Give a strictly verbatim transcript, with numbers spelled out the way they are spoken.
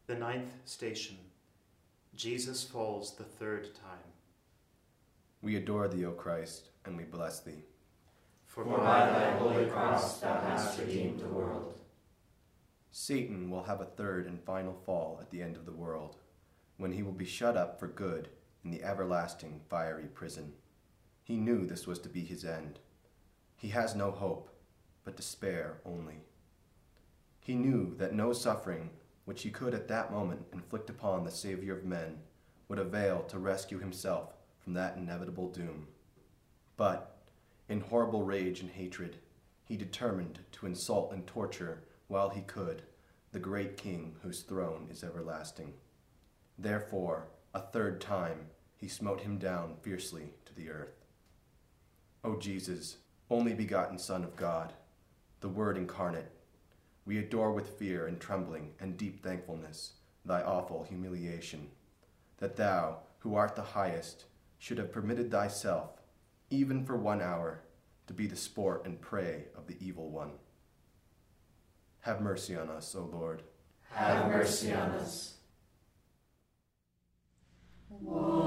The ninth station. Jesus falls the third time. We adore thee, O Christ, and we bless thee. For For by thy holy cross thou hast redeemed the world. Satan will have a third and final fall at the end of the world, when he will be shut up for good in the everlasting fiery prison. He knew this was to be his end. He has no hope, but despair only. He knew that no suffering which he could at that moment inflict upon the Savior of men would avail to rescue himself from that inevitable doom. But, in horrible rage and hatred, he determined to insult and torture while he could the great King whose throne is everlasting. Therefore, a third time, he smote him down fiercely to the earth. O Jesus, only begotten Son of God, the Word incarnate, we adore with fear and trembling and deep thankfulness thy awful humiliation, that thou, who art the highest, should have permitted thyself, even for one hour, to be the sport and prey of the evil one. Have mercy on us, O Lord. Have mercy on us. Whoa.